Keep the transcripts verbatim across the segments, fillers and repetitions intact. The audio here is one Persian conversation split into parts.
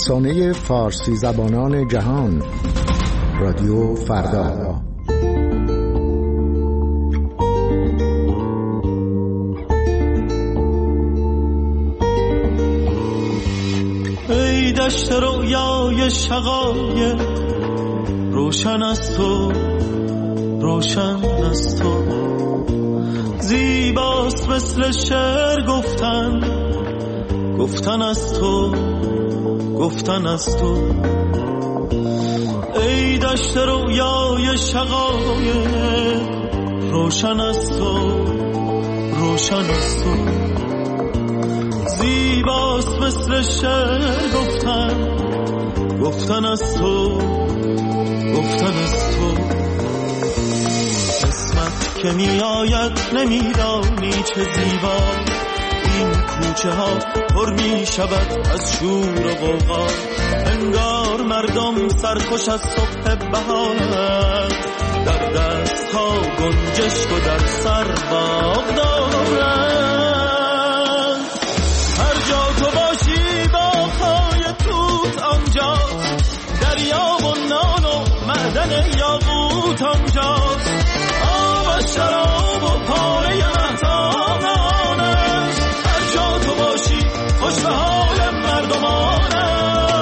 رسانه فارسی زبانان جهان، رادیو فردا. ای دشت رویای شقایق، روشن از تو، روشن از تو، زیباست مثل شعر گفتن، گفتن از تو، گفتن از تو. ای دشت رویای شقایق، روشن از تو، روشن از تو، زیباست مثل شعر گفتن، گفتن از تو، گفتن از تو. اسمت که می آید نمیدانی چه زیبا، این کوچه ها پر می شود از شور و غوغا، انگار مردم سرخوش از صبح بهار، در دست ها گنجشک و در سر باغ دارند. هر جا تو باشی باغ‌های توت آنجاست، دریا و نان و معدن یاقوت آنجاست، آب و شراب و پاره مهتابانش، هر جا تو باشی خوش به حال مردمانش.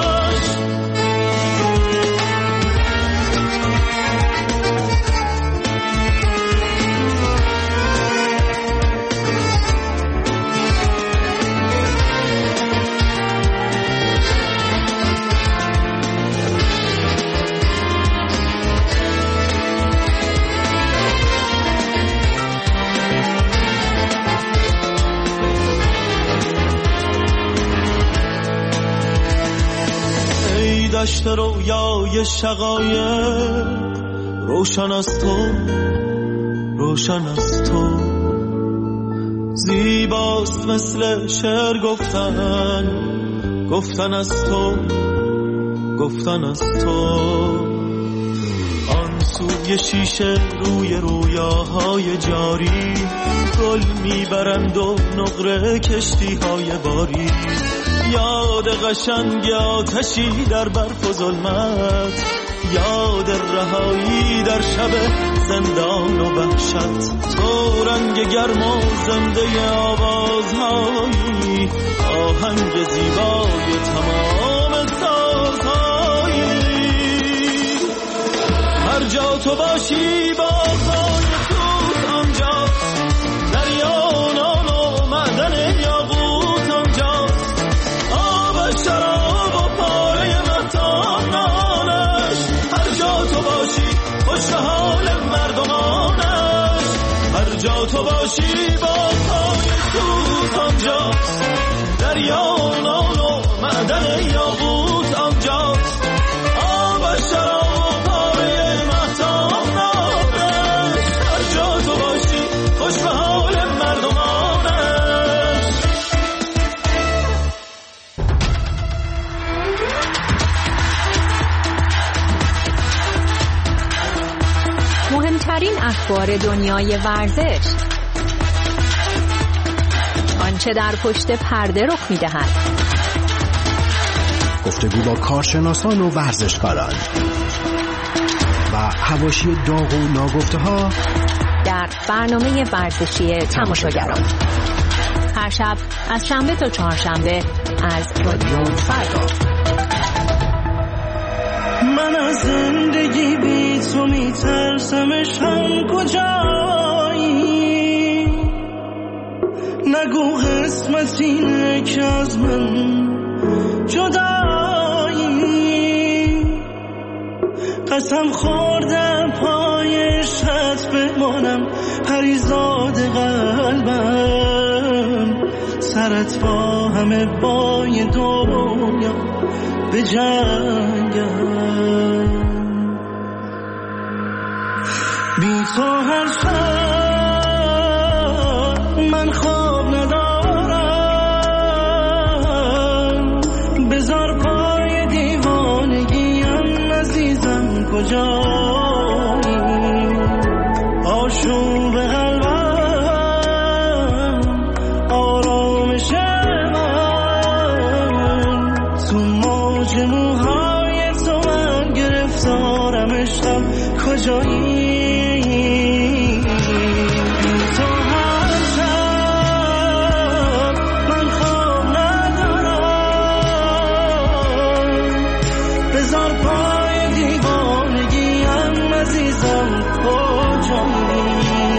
دشت رویای شقایق، روشن از تو، روشن از تو، زیباست مثل شعر گفتن، گفتن از تو، گفتن از تو. آن سوی شیشه روی رویاهای جاری، گل میبرند و نقره کشتی های باری، یاد قشنگ آتشی در برف و ظلمت، یاد رهایی در شب زندان و وحشت، تو رنگ گرم و زنده آوازهایی، آهنگ زیبای تمام سازهایی. هر جا تو باشی باغ‌های توت آنجاست، دریا و نان و معدن یاقوت آنجاست، شراب و پاره مهتابانش، هر جا تو باشی خوش به حال مردمانش، هر جا تو باشی باغ‌های توت آنجاست، دریا و نان و معدن یاقوت آنجاست، آب و شراب و پاره مهتابانش، هر جا تو باشی خوش به حال مردمانش. مهمترین اخبار دنیای ورزش، آنچه در پشت پرده رخ می‌دهد، گفتگو با کارشناسان و ورزشکاران و حواشی داغ و ناگفته‌ها در برنامه ورزشی تماشاگران، هر شب از شنبه تا چهارشنبه از رادیو فردا. من از زندگی بی تو میترسمش، هم کجایی؟ نگو قسمت اینه که از من جدایی، قسم خوردم پای عشقت بمانم، پریزاد قلبم، سرت با همه بای دنیا به جنگم، بی تو هر شب من خواب ندارم، بذار پای دیوانگیم عزیزم کجایی، آشوب قلبم آرامش من، تو موج عشقم کجایی؟ تو هر شب من خواب ندارم، بذار پای دیوانگیم عزیزم کجایی؟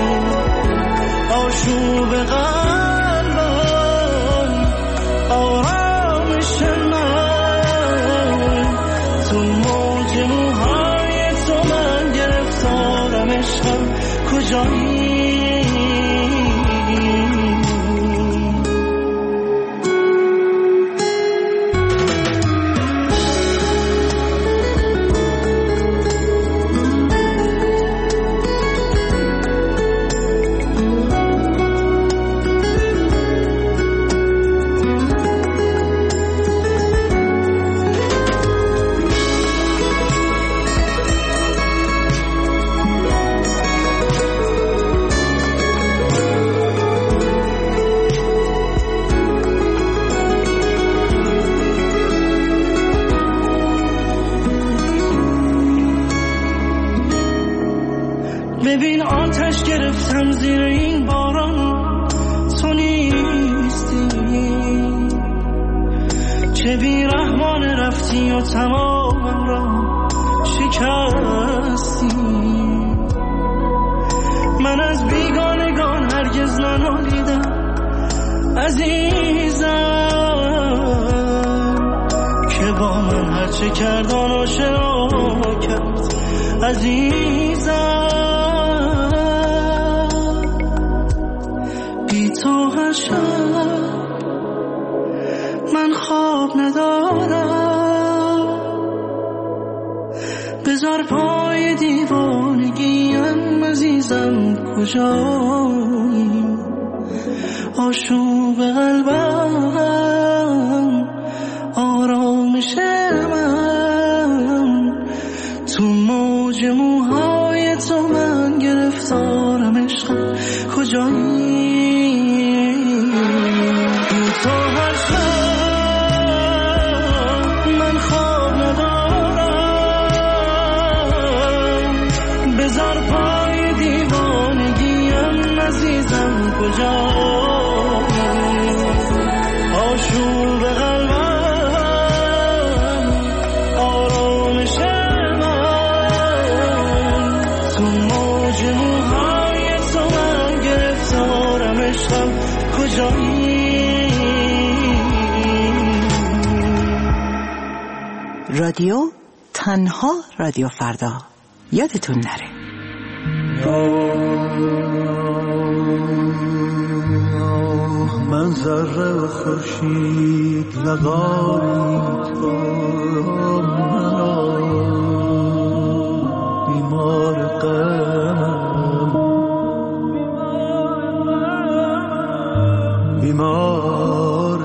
آشوب قلبم آرامش من، تو موج موهای تو من گرفتارم عشقم کجایی؟ ببین آتش گرفتم زیر این باران، تو نیستی، چه بیرحمان رفتی و تمامم را شکستی. من از بیگانگان هرگز ننالیدم عزیزم، که با من هرچه کردان آشنا کرد عزیزم. تو هر شب من خواب ندارم، بذار پای دیوانگیم عزیزم کجایی؟ آشوب قلبم آرامش من، تو موج موهای تو من گرفتارم عشقم کجایی؟ تو هر شب من خواب ندارم، بذار پای دیوانگیم عزیزم کجایی؟ آشوب قلبم آرامش من، تو موج موهای تو من گرفتارم عشقم کجایی؟ رادیو تنها رادیو فردا، یادتون نره. من ذره خورشید لقایی تو، بیمار غم بیمار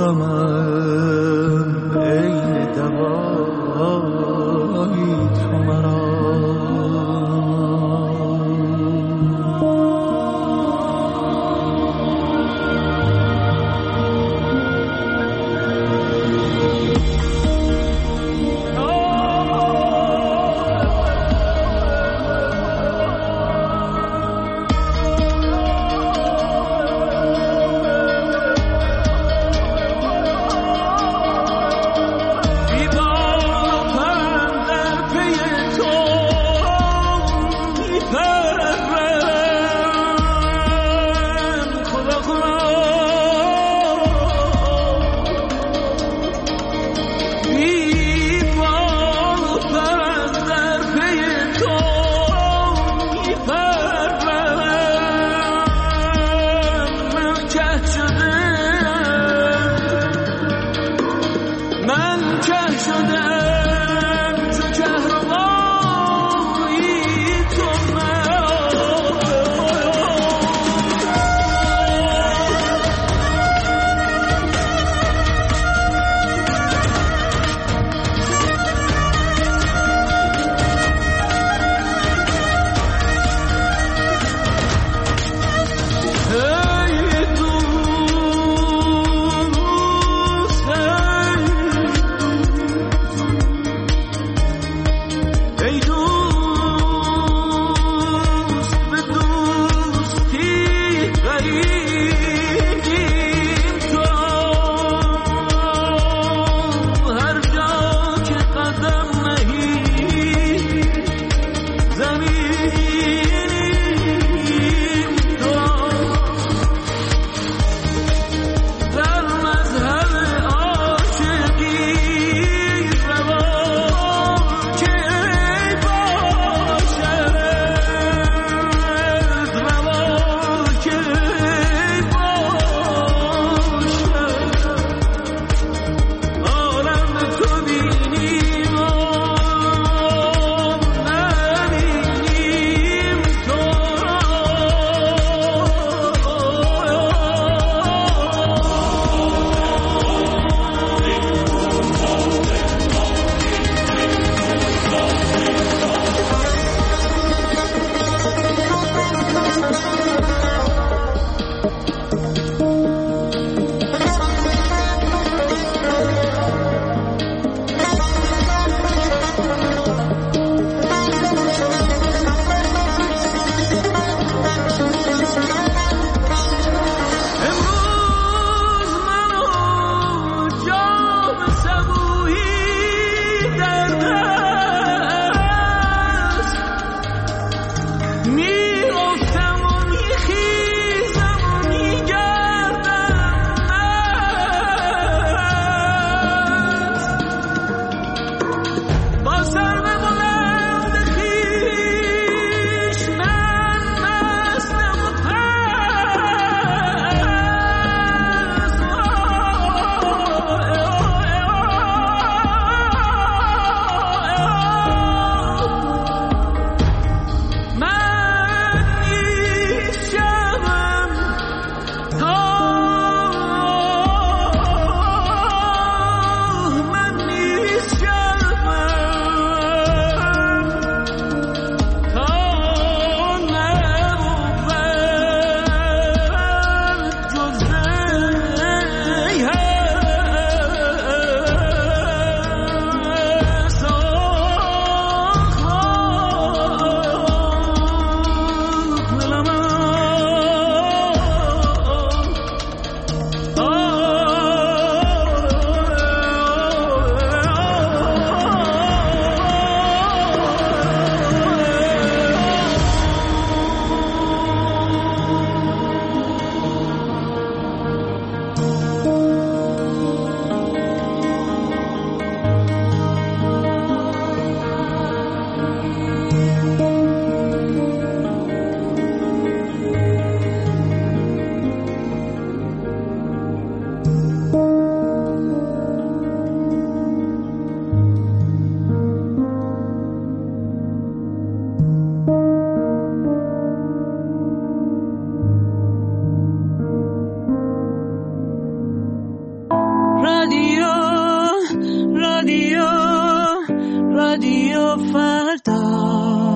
غمم، ای دوایی تو مرا. رادیو فردا.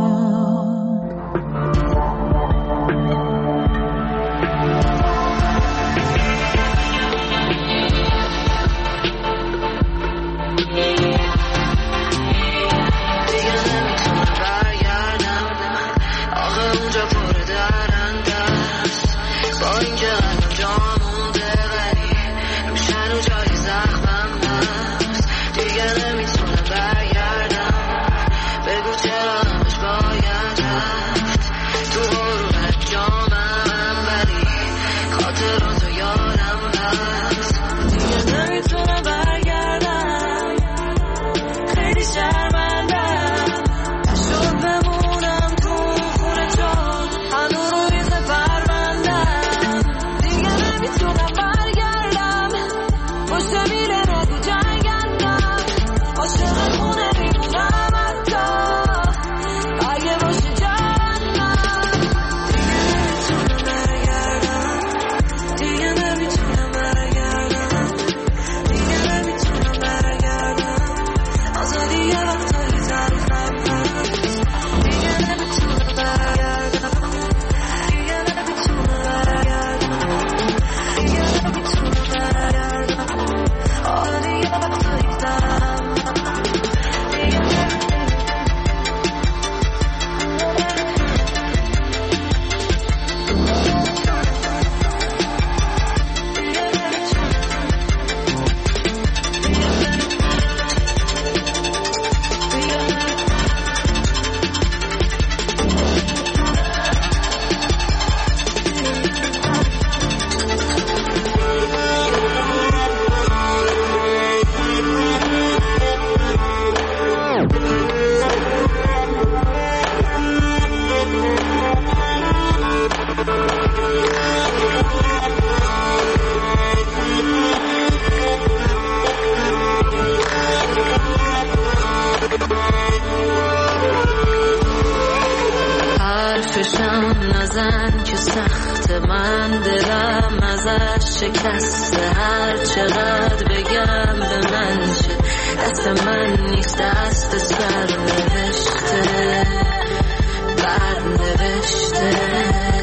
شکسته هر چقدر بگم به من چه دست من نیست دست سر نوشته بر نوشته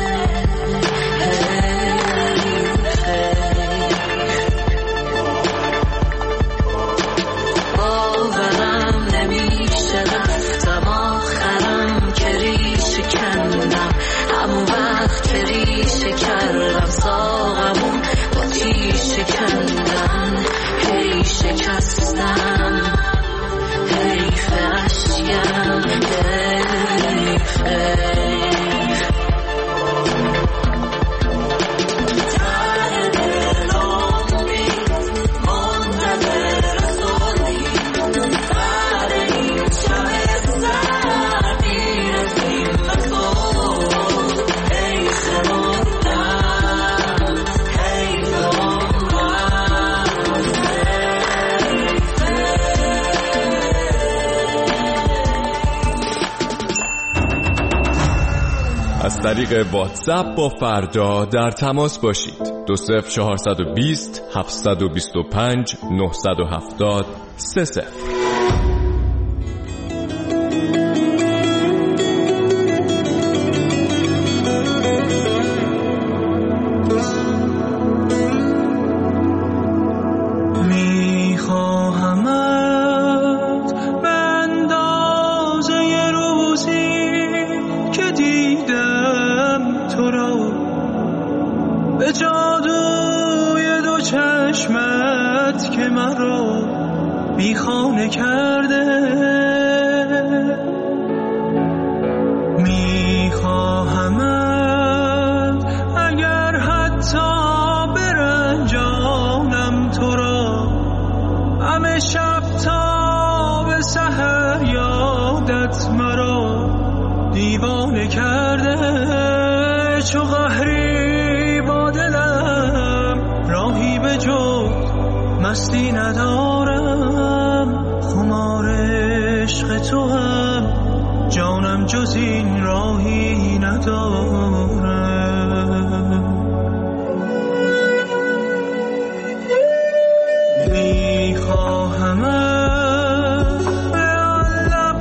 باورم نمیشه رفتم آخرم که ریشه کندم همون وقت که ریشه کردم ساقمون شکندم هی شکستم حیف اشکم حیف تر دلم بید منتظر صلحی در این شب سردی رسیم به تو حیف مردم حیف از طریق واتساپ با فردا در تماس باشید. دو صفر چهارصد و بیست هفتصد و بیست و پنج نهصد و هفتاد سه صفر. مستی ندارم خمار عشق تو هم جانم جز این راهی ندارم میخواهم به آن لب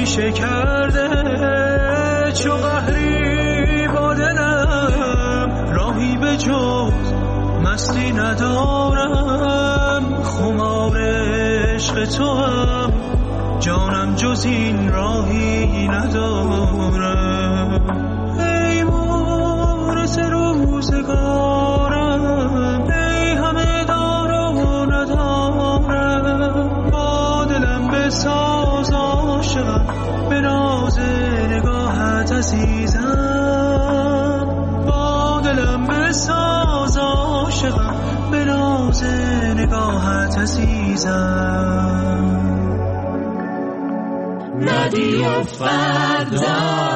اندیشه کرده چو قهری با دلم، راهی به جز مستی ندارم. خمار عشق تو هم جانم، جز این راهی ندارم. ای مورث روزگارم، ای همه دار و ندارم. با دلم بساز عاشقم، به ناز نگاهت عزیزم. با دلم بساز عاشقم، به ناز نگاهت عزیزم. رادیو فردا.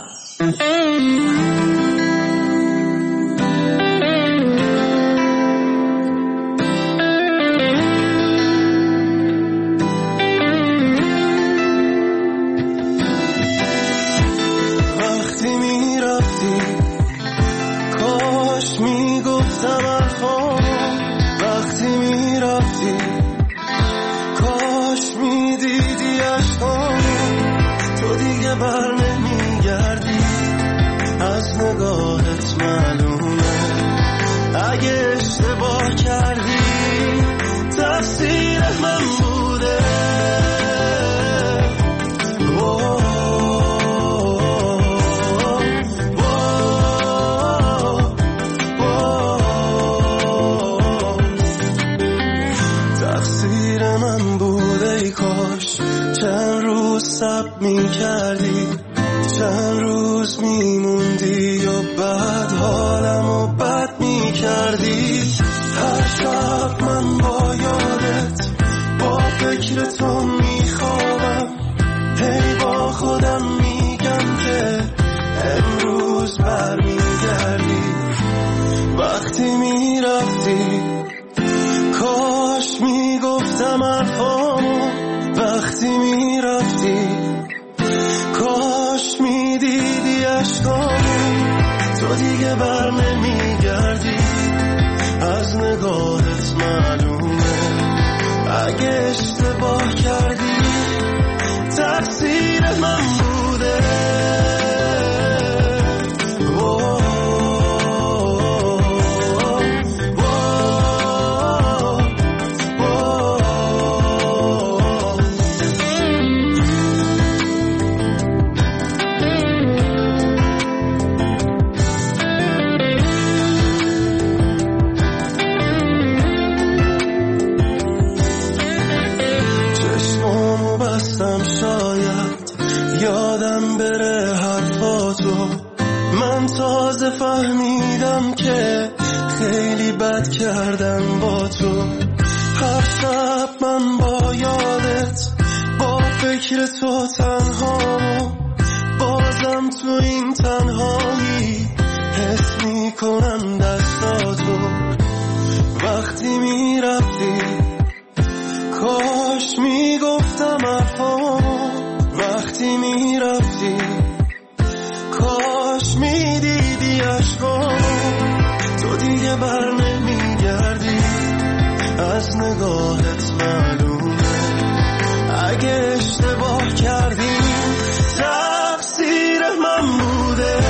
وقتی می رفتی کاش می گفتم حرفام، وقتی می رفتی کاش می دیدی عشقام. تو دیگه بر نمی گردی، از نگاهت معلومه. اگه اشتباه کردی تقصیر من بوده. تقصیر من بوده. ای کاش چند روز صبر می کردی، چند روز می موندی و بعد حالم و بد می کردی. هر شب من با یادت، با فکر تو می خوابم. هی با خودم میگم که امروز بر می گردی. وقتی می رفتی کاش می گفتم حرفامو، وقتی می رفتی کاش می دیدی عشقامو. تو دیگه بر نمی گردی، از نگاهت معلومه. اگه اشتباه کردی تقصیر من بوده. فهمیدم که خیلی بد کردم با تو. هر شب من با یادت، با فکر تو تنهامو. بازم تو این تنهایی حس میکنم دستاتو. وقتی میرفتی کاش میگفتم حرفامو، وقتی میرفتی کاش میدیدی عشقامو. تو دیگه بر نمیگردی، از نگاهت معلومه. اگه اشتباه کردی تقصیر من بوده.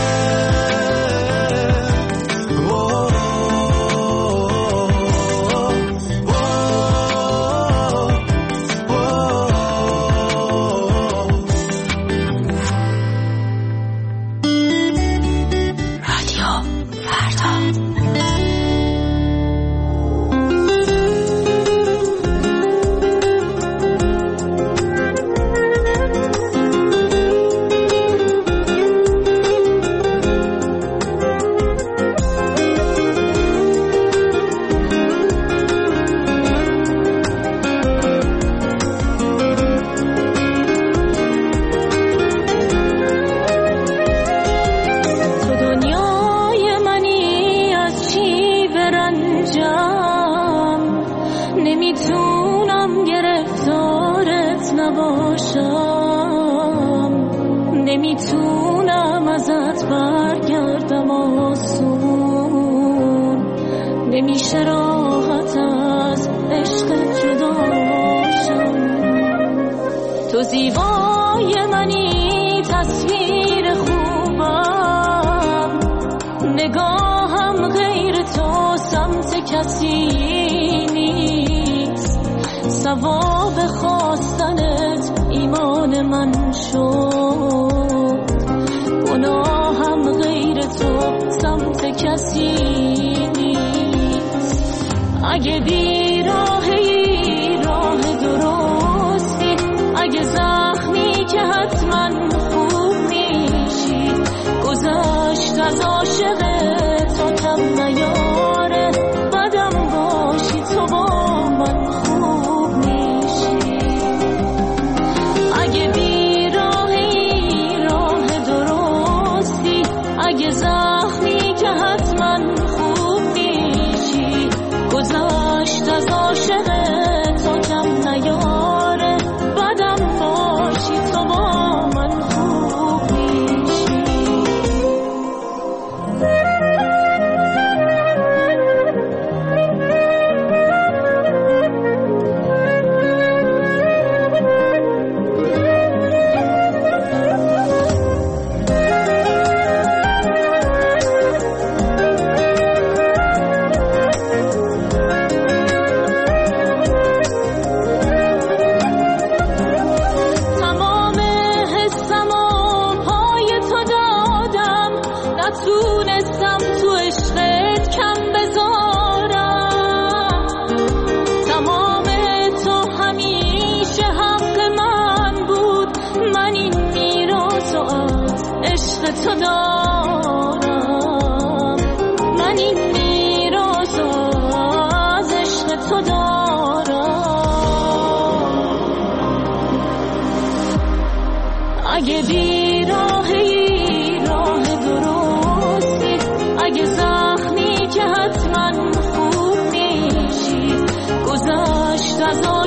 نمیتونم ازت برگردم آسون، نمیشه راحت از عشق جدا شم. تو زیبای رویای منی تصویر خوبم، نگاهم غیر تو سمت کسی نیست، ثواب خواستنت ایمان من شد، گناهم غیر تو سمت کسی نیست. اگه بی راهی راه درستی، اگه زخمی که حتما خوب میشی، گذشت از عاشق تو کم نیاره، بدم باشی تو با من خوب میشی. اگه بی راهی راه درستی، اگه زخمی که حتما خوب میشی، گذشت از عاشق تو کم نیاره، بدم باشی تو با من خوب میشی. تمام حسمو پای تو دادم، نتونستم تو عشقت کم بذارم، تمام تو همیشه حق من بود، من این میراثو از عشق تو دارم، من این میراثو از عشق تو دارم. اگه بی راهی راه درستی، اگه زخمی که حتما خوب میشی، گذشت از